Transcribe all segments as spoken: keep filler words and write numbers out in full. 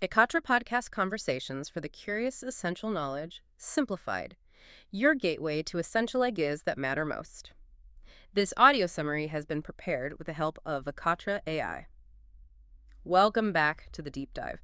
Ekatra Podcast Conversations for the Curious Essential Knowledge, Simplified. Your gateway to essential ideas that matter most. This audio summary has been prepared with the help of Ekatra A I. Welcome back to the deep dive.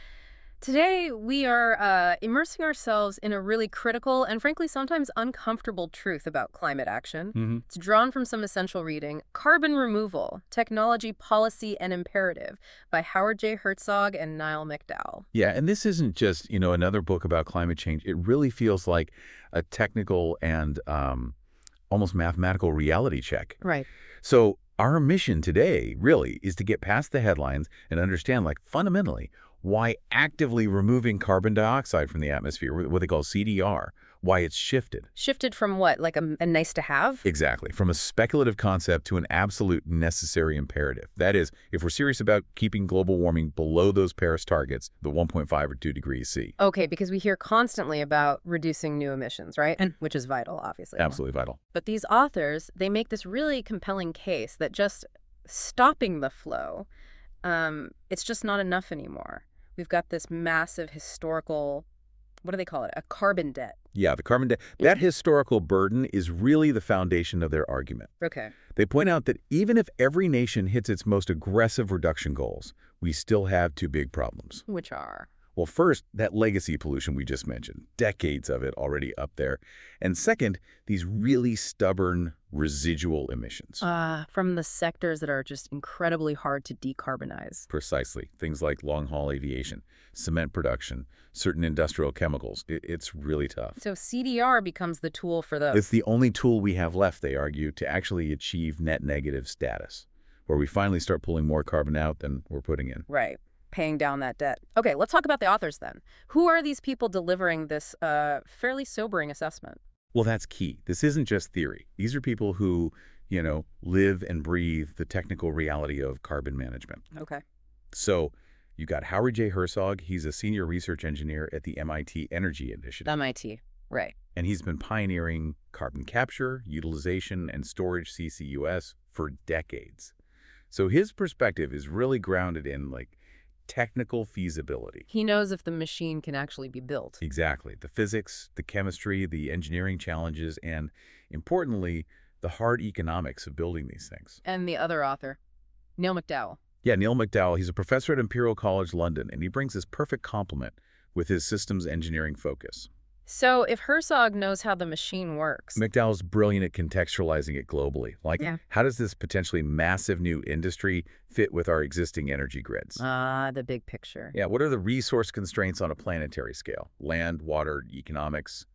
Today, we are uh, immersing ourselves in a really critical and frankly sometimes uncomfortable truth about climate action. Mm-hmm. It's drawn from some essential reading, Carbon Removal, Technology, Policy, and Imperative by Howard J. Herzog and Niall McDowell. Yeah, and this isn't just, you know, another book about climate change. It really feels like a technical and um, almost mathematical reality check. Right. So our mission today really is to get past the headlines and understand, like, fundamentally, why actively removing carbon dioxide from the atmosphere, what they call C D R, why it's shifted. Shifted from what, like a, a nice to have? Exactly. From a speculative concept to an absolute necessary imperative. That is, if we're serious about keeping global warming below those Paris targets, the one point five or two degrees C. Okay, because we hear constantly about reducing new emissions, right? And which is vital, obviously. Absolutely vital. But these authors, they make this really compelling case that just stopping the flow, um, it's just not enough anymore. We've got this massive historical, what do they call it, a carbon debt. Yeah, the carbon debt. That historical burden is really the foundation of their argument. Okay. They point out that even if every nation hits its most aggressive reduction goals, we still have two big problems. Which are? Well, first, that legacy pollution we just mentioned, decades of it already up there. And second, these really stubborn residual emissions. Uh, from the sectors that are just incredibly hard to decarbonize. Precisely. Things like long-haul aviation, cement production, certain industrial chemicals. It, it's really tough. So C D R becomes the tool for those. It's the only tool we have left, they argue, to actually achieve net negative status, where we finally start pulling more carbon out than we're putting in. Right. Paying down that debt. Okay, let's talk about the authors then. Who are these people delivering this uh, fairly sobering assessment? Well, that's key. This isn't just theory. These are people who, you know, live and breathe the technical reality of carbon management. Okay. So you got Howard J. Herzog. He's a senior research engineer at the M I T Energy Initiative. M I T, right. And he's been pioneering carbon capture, utilization, and storage C C U S for decades. So his perspective is really grounded in, like, technical feasibility. He knows if the machine can actually be built. Exactly. The physics, the chemistry, the engineering challenges, and importantly, the hard economics of building these things. And the other author, Neil McDowell. Yeah, Neil McDowell, he's a professor at Imperial College London, and he brings this perfect complement with his systems engineering focus. So if Herzog knows how the machine works... McDowell's brilliant at contextualizing it globally. Like, yeah. How does this potentially massive new industry fit with our existing energy grids? Ah, the big picture. Yeah, what are the resource constraints on a planetary scale? Land, water, economics,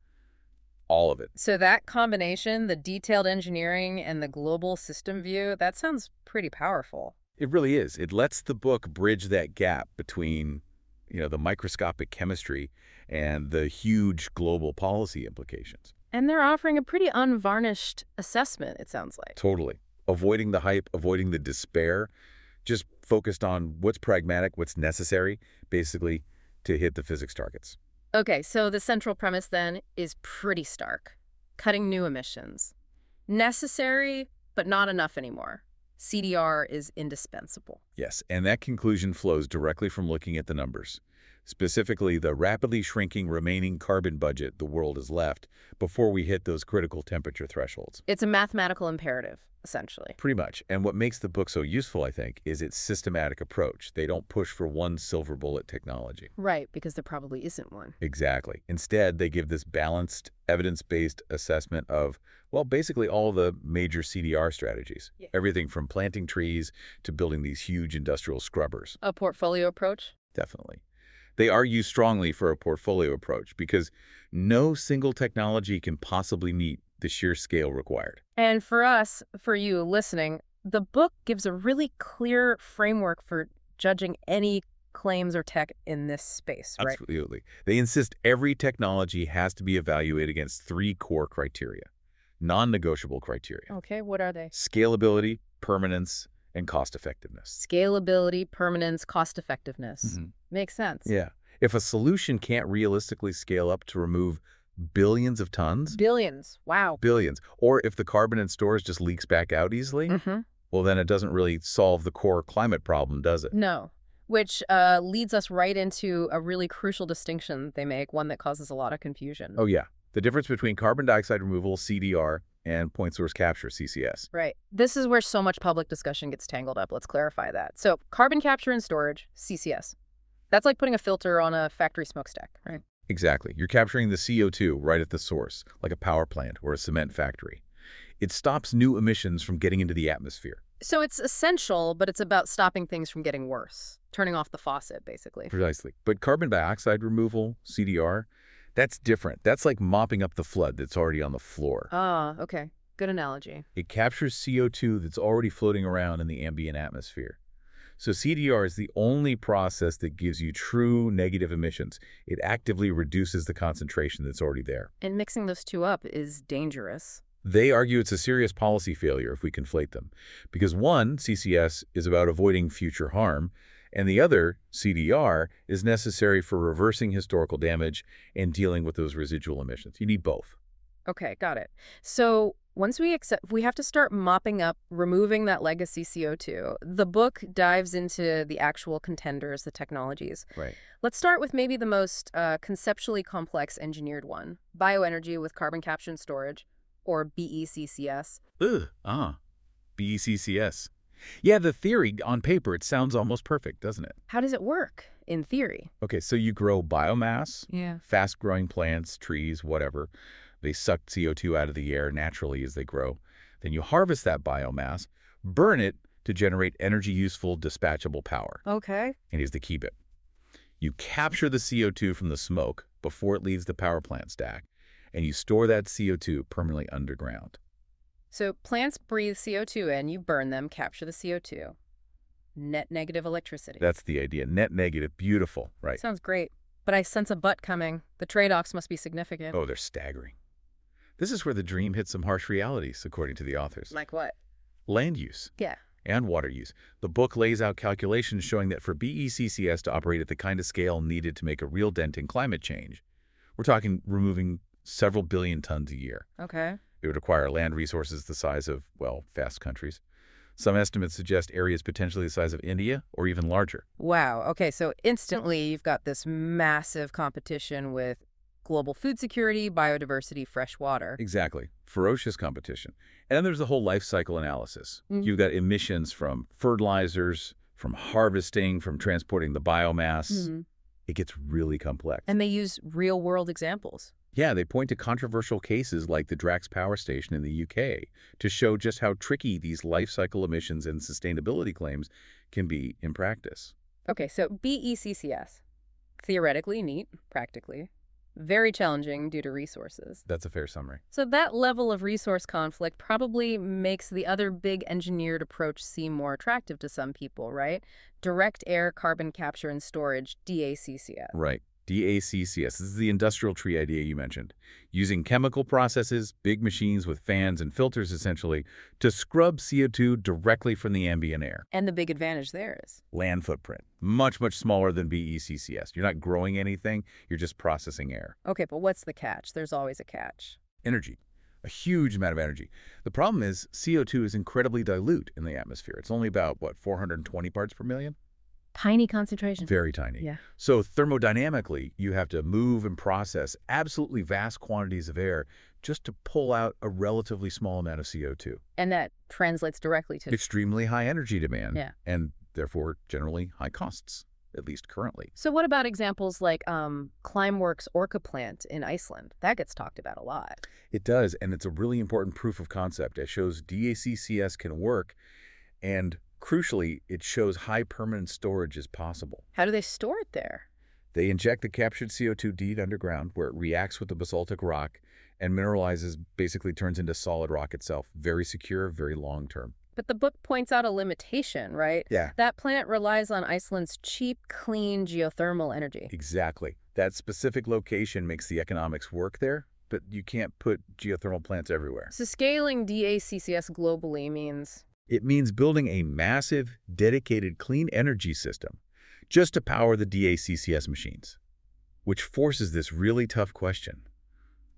all of it. So that combination, the detailed engineering and the global system view, that sounds pretty powerful. It really is. It lets the book bridge that gap between, you know, the microscopic chemistry and the huge global policy implications. And they're offering a pretty unvarnished assessment, it sounds like. Totally. Avoiding the hype, avoiding the despair, just focused on what's pragmatic, what's necessary, basically, to hit the physics targets. Okay, so the central premise then is pretty stark. Cutting new emissions. Necessary, but not enough anymore. C D R is indispensable. Yes, and that conclusion flows directly from looking at the numbers. Specifically, the rapidly shrinking remaining carbon budget the world has left before we hit those critical temperature thresholds. It's a mathematical imperative, essentially. Pretty much. And what makes the book so useful, I think, is its systematic approach. They don't push for one silver bullet technology. Right, because there probably isn't one. Exactly. Instead, they give this balanced, evidence-based assessment of, well, basically all the major C D R strategies. Yeah. Everything from planting trees to building these huge industrial scrubbers. A portfolio approach? Definitely. They argue strongly for a portfolio approach because no single technology can possibly meet the sheer scale required. And for us, for you listening, the book gives a really clear framework for judging any claims or tech in this space, right? Absolutely. They insist every technology has to be evaluated against three core criteria, non-negotiable criteria. Okay, what are they? Scalability, permanence, and cost-effectiveness. Scalability, permanence, cost-effectiveness. Mm-hmm. Makes sense. Yeah. If a solution can't realistically scale up to remove billions of tons, Billions. Wow. billions, or if the carbon in stores just leaks back out easily, Mm-hmm. well, then it doesn't really solve the core climate problem, does it? No. Which uh, leads us right into a really crucial distinction they make, one that causes a lot of confusion. Oh, yeah. The difference between carbon dioxide removal, C D R, and point source capture, C C S. Right. This is where so much public discussion gets tangled up. Let's clarify that. So carbon capture and storage, C C S. That's like putting a filter on a factory smokestack, right? Exactly. You're capturing the C O two right at the source, like a power plant or a cement factory. It stops new emissions from getting into the atmosphere. So it's essential, but it's about stopping things from getting worse, turning off the faucet, basically. Precisely. But carbon dioxide removal, C D R, that's different. That's like mopping up the flood that's already on the floor. Ah, okay. Good analogy. It captures C O two that's already floating around in the ambient atmosphere. So C D R is the only process that gives you true negative emissions. It actively reduces the concentration that's already there. And mixing those two up is dangerous. They argue it's a serious policy failure if we conflate them, because one, C C S, is about avoiding future harm, and the other, C D R, is necessary for reversing historical damage and dealing with those residual emissions. You need both. Okay, got it. So once we accept, we have to start mopping up, removing that legacy C O two. The book dives into the actual contenders, the technologies. Right. Let's start with maybe the most uh, conceptually complex engineered one, bioenergy with carbon capture and storage, or B E C C S. Ugh, ah, B E C C S. Yeah, the theory, on paper, it sounds almost perfect, doesn't it? How does it work, in theory? Okay, so you grow biomass, Yeah. fast-growing plants, trees, whatever. They suck C O two out of the air naturally as they grow. Then you harvest that biomass, burn it to generate energy-useful, dispatchable power. Okay. And here's the key bit. You capture the C O two from the smoke before it leaves the power plant stack, and you store that C O two permanently underground. So plants breathe C O two in, you burn them, capture the C O two. Net negative electricity. That's the idea. Net negative, beautiful, right? Sounds great. But I sense a but coming. The trade-offs must be significant. Oh, they're staggering. This is where the dream hits some harsh realities, according to the authors. Like what? Land use Yeah. and water use. The book lays out calculations showing that for B E C C S to operate at the kind of scale needed to make a real dent in climate change, we're talking removing several billion tons a year. Okay. It would require land resources the size of, well, vast countries. Some estimates suggest areas potentially the size of India or even larger. Wow. Okay, so instantly you've got this massive competition with global food security, biodiversity, fresh water. Exactly. Ferocious competition. And then there's the whole life cycle analysis. Mm. You've got emissions from fertilizers, from harvesting, from transporting the biomass. Mhm. It gets really complex. And they use real-world examples. Yeah, they point to controversial cases like the Drax Power Station in the U K to show just how tricky these life cycle emissions and sustainability claims can be in practice. Okay, so B E C C S. Theoretically neat, practically. Very challenging due to resources. That's a fair summary. So that level of resource conflict probably makes the other big engineered approach seem more attractive to some people, right? Direct air carbon capture and storage, D A C C S. Right. D A C C S. This is the industrial tree idea you mentioned. Using chemical processes, big machines with fans and filters essentially, to scrub C O two directly from the ambient air. And the big advantage there is? Land footprint. Much, much smaller than B E C C S. You're not growing anything, you're just processing air. Okay, but what's the catch? There's always a catch. Energy. A huge amount of energy. The problem is C O two is incredibly dilute in the atmosphere. It's only about, what, four hundred twenty parts per million? Tiny concentration. Very tiny. Yeah. So thermodynamically, you have to move and process absolutely vast quantities of air just to pull out a relatively small amount of C O two. And that translates directly to... Extremely high energy demand. Yeah. And therefore generally high costs, at least currently. So what about examples like um, Climeworks Orca plant in Iceland? That gets talked about a lot. It does, and it's a really important proof of concept. It shows D A C C S can work, and crucially, it shows high permanent storage is possible. How do they store it there? They inject the captured C O two deep underground where it reacts with the basaltic rock and mineralizes, basically turns into solid rock itself. Very secure, very long-term. But the book points out a limitation, right? Yeah. That plant relies on Iceland's cheap, clean geothermal energy. Exactly. That specific location makes the economics work there, but you can't put geothermal plants everywhere. So scaling D A C C S globally means... It means building a massive, dedicated clean energy system just to power the D A C C S machines, which forces this really tough question.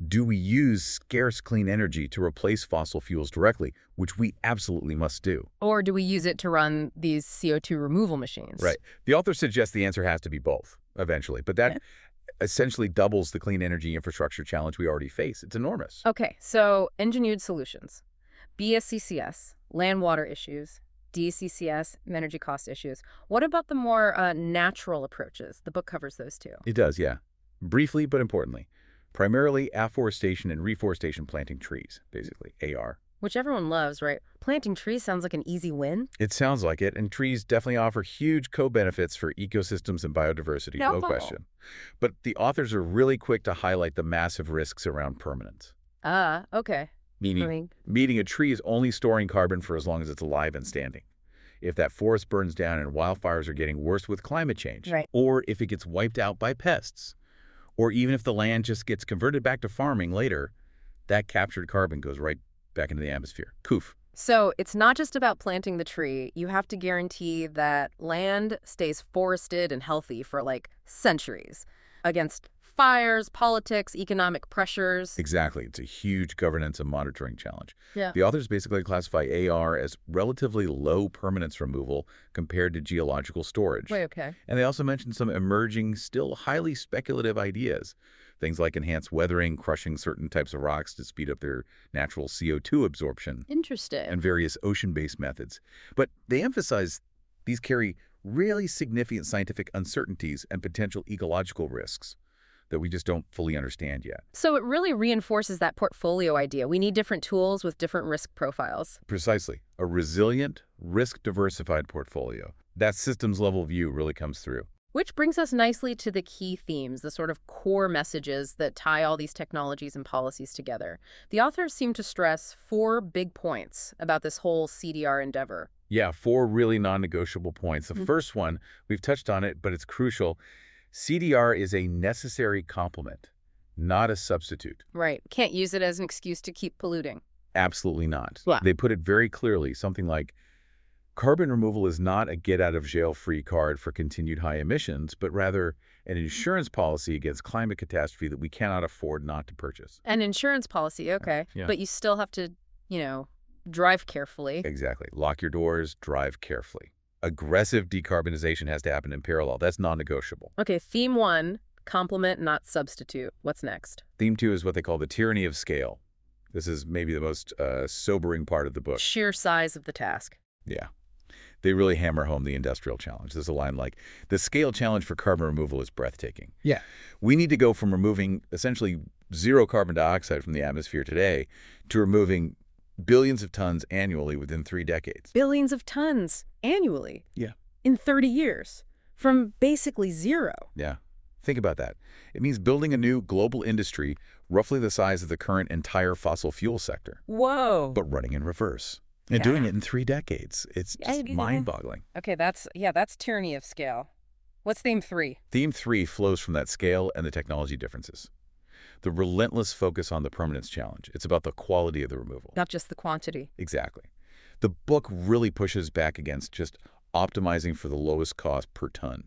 Do we use scarce clean energy to replace fossil fuels directly, which we absolutely must do? Or do we use it to run these C O two removal machines? Right. The author suggests the answer has to be both, eventually, but that Yeah. essentially doubles the clean energy infrastructure challenge we already face. It's enormous. Okay, so engineered solutions. B S C C S, land water issues. D C C S, energy cost issues. What about the more uh, natural approaches? The book covers those too. It does, yeah. Briefly, but importantly. Primarily afforestation and reforestation, planting trees, basically, A R. Which everyone loves, right? Planting trees sounds like an easy win. It sounds like it, and trees definitely offer huge co-benefits for ecosystems and biodiversity, no No. question. But the authors are really quick to highlight the massive risks around permanence. Ah, okay. Meaning, I mean, meaning a tree is only storing carbon for as long as it's alive and standing. If that forest burns down and wildfires are getting worse with climate change, Right. or if it gets wiped out by pests, or even if the land just gets converted back to farming later, that captured carbon goes right back into the atmosphere. Coof. so it's not just about planting the tree. You have to guarantee that land stays forested and healthy for like centuries against fires, politics, economic pressures. Exactly. It's a huge governance and monitoring challenge. Yeah. The authors basically classify A R as relatively low permanence removal compared to geological storage. Wait, okay. And they also mention some emerging, still highly speculative ideas. Things like enhanced weathering, crushing certain types of rocks to speed up their natural C O two absorption, Interesting. and various ocean-based methods. But they emphasize these carry really significant scientific uncertainties and potential ecological risks that we just don't fully understand yet. So it really reinforces that portfolio idea. We need different tools with different risk profiles. Precisely. A resilient, risk-diversified portfolio. That systems-level view really comes through. Which brings us nicely to the key themes, the sort of core messages that tie all these technologies and policies together. The authors seem to stress four big points about this whole C D R endeavor. Yeah, four really non-negotiable points. The Mhm. first one, we've touched on it, but it's crucial. C D R is a necessary complement, not a substitute. Right. Can't use it as an excuse to keep polluting. Absolutely not. Yeah. They put it very clearly, something like, carbon removal is not a get-out-of-jail-free card for continued high emissions, but rather an insurance policy against climate catastrophe that we cannot afford not to purchase. An insurance policy, okay. Yeah. But you still have to, you know, drive carefully. Exactly. Lock your doors, drive carefully. Aggressive decarbonization has to happen in parallel. That's non-negotiable. Okay, theme one, complement, not substitute. What's next? Theme two is what they call the tyranny of scale. This is maybe the most uh, sobering part of the book. Sheer size of the task. Yeah. They really hammer home the industrial challenge. There's a line like, the scale challenge for carbon removal is breathtaking. Yeah. We need to go from removing essentially zero carbon dioxide from the atmosphere today to removing billions of tons annually within three decades. Billions of tons annually. Yeah. In thirty years. From basically zero. Yeah. Think about that. It means building a new global industry roughly the size of the current entire fossil fuel sector, Whoa. but running in reverse. And Yeah. doing it in three decades. It's Yeah, just yeah. mind-boggling. Okay, that's, yeah, that's tyranny of scale. What's theme three? Theme three flows from that scale and the technology differences. The relentless focus on the permanence challenge. It's about the quality of the removal. Not just the quantity. Exactly. The book really pushes back against just optimizing for the lowest cost per ton.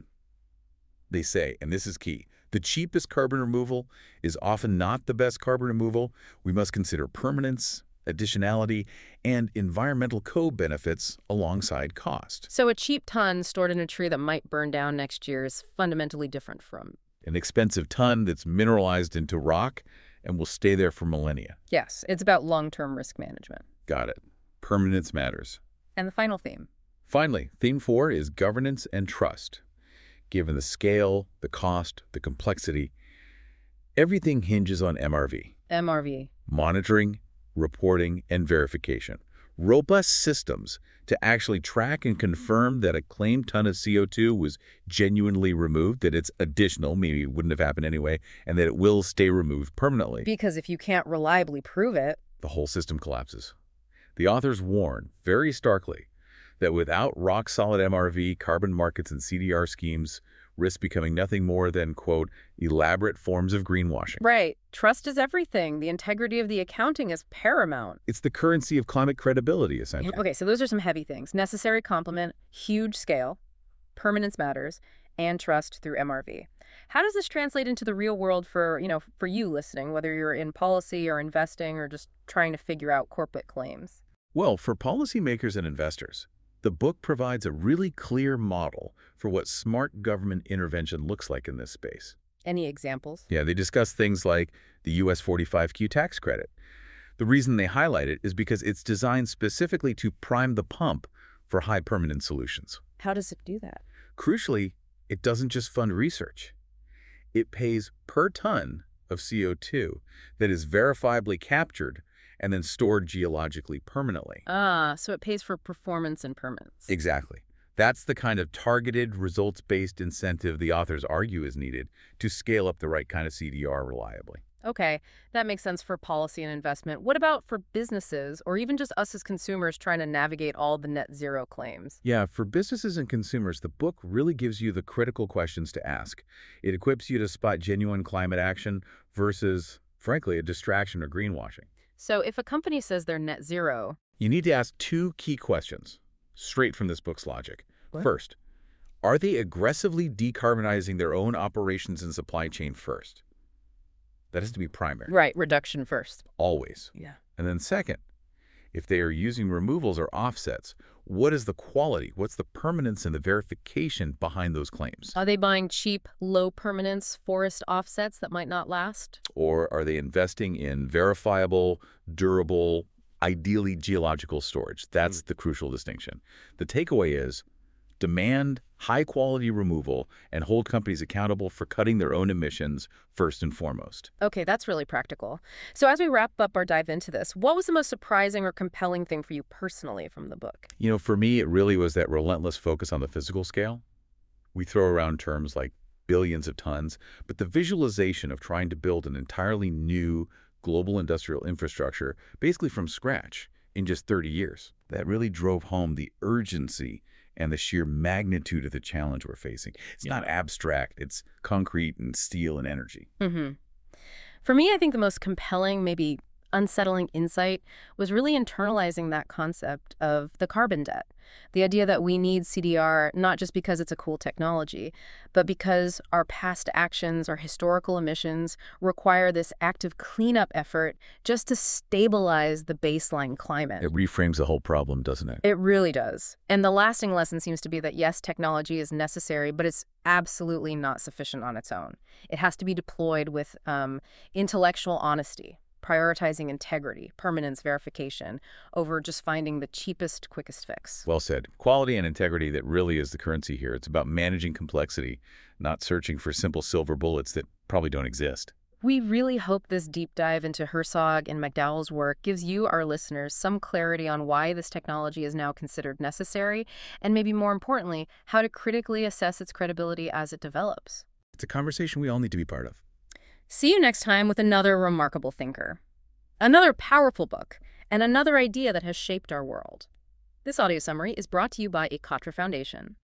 They say, and this is key, the cheapest carbon removal is often not the best carbon removal. We must consider permanence, additionality, and environmental co-benefits alongside cost. So a cheap ton stored in a tree that might burn down next year is fundamentally different from... An expensive ton that's mineralized into rock and will stay there for millennia. Yes, it's about long-term risk management. Got it. Permanence matters. And the final theme. Finally, theme four is governance and trust. Given the scale, the cost, the complexity, everything hinges on M R V. M R V. Monitoring, reporting, and verification. Robust systems to actually track and confirm that a claimed ton of C O two was genuinely removed, that it's additional, maybe it wouldn't have happened anyway, and that it will stay removed permanently. Because if you can't reliably prove it... The whole system collapses. The authors warn, very starkly, that without rock-solid M R V, carbon markets and C D R schemes risk becoming nothing more than, quote, elaborate forms of greenwashing. Right. Trust is everything. The integrity of the accounting is paramount. It's the currency of climate credibility, essentially. Okay, so those are some heavy things. Necessary complement, huge scale, permanence matters, and trust through M R V. How does this translate into the real world for, you know, for you listening, whether you're in policy or investing or just trying to figure out corporate claims? Well, for policymakers and investors, the book provides a really clear model for what smart government intervention looks like in this space. Any examples? Yeah, they discuss things like the U S forty-five Q tax credit. The reason they highlight it is because it's designed specifically to prime the pump for high permanence solutions. How does it do that? Crucially, it doesn't just fund research. It pays per ton of C O two that is verifiably captured and then stored geologically permanently. Ah, so it pays for performance and permanence. Exactly. That's the kind of targeted, results-based incentive the authors argue is needed to scale up the right kind of C D R reliably. Okay, that makes sense for policy and investment. What about for businesses or even just us as consumers trying to navigate all the net zero claims? Yeah, for businesses and consumers, the book really gives you the critical questions to ask. It equips you to spot genuine climate action versus, frankly, a distraction or greenwashing. So if a company says they're net zero, You need to ask two key questions, straight from this book's logic. What? First, are they aggressively decarbonizing their own operations and supply chain first? That has to be primary, right, reduction first. always. Yeah. And then second, if they are using removals or offsets, what is the quality? What's the permanence and the verification behind those claims? Are they buying cheap, low permanence forest offsets that might not last? Or are they investing in verifiable, durable, ideally geological storage? That's the crucial distinction. The takeaway is demand high-quality removal and hold companies accountable for cutting their own emissions first and foremost. Okay, that's really practical. So as we wrap up our dive into this, what was the most surprising or compelling thing for you personally from the book? You know, for me, it really was that relentless focus on the physical scale. We throw around terms like billions of tons, but the visualization of trying to build an entirely new global industrial infrastructure, basically from scratch, in just thirty years, that really drove home the urgency and the sheer magnitude of the challenge we're facing. It's not abstract. It's concrete and steel and energy. Mm-hmm. For me, I think the most compelling, maybe unsettling insight was really internalizing that concept of the carbon debt. The idea that we need C D R not just because it's a cool technology, but because our past actions, our historical emissions, require this active cleanup effort just to stabilize the baseline climate. It reframes the whole problem, doesn't it? It really does. And the lasting lesson seems to be that, yes, technology is necessary, but it's absolutely not sufficient on its own. It has to be deployed with um, intellectual honesty, prioritizing integrity, permanence, verification, over just finding the cheapest, quickest fix. Well said. Quality and integrity, that really is the currency here. It's about managing complexity, not searching for simple silver bullets that probably don't exist. We really hope this deep dive into Herzog and McDowell's work gives you, our listeners, some clarity on why this technology is now considered necessary, and maybe more importantly, how to critically assess its credibility as it develops. It's a conversation we all need to be part of. See you next time with another remarkable thinker, another powerful book, and another idea that has shaped our world. This audio summary is brought to you by Ekatra Foundation.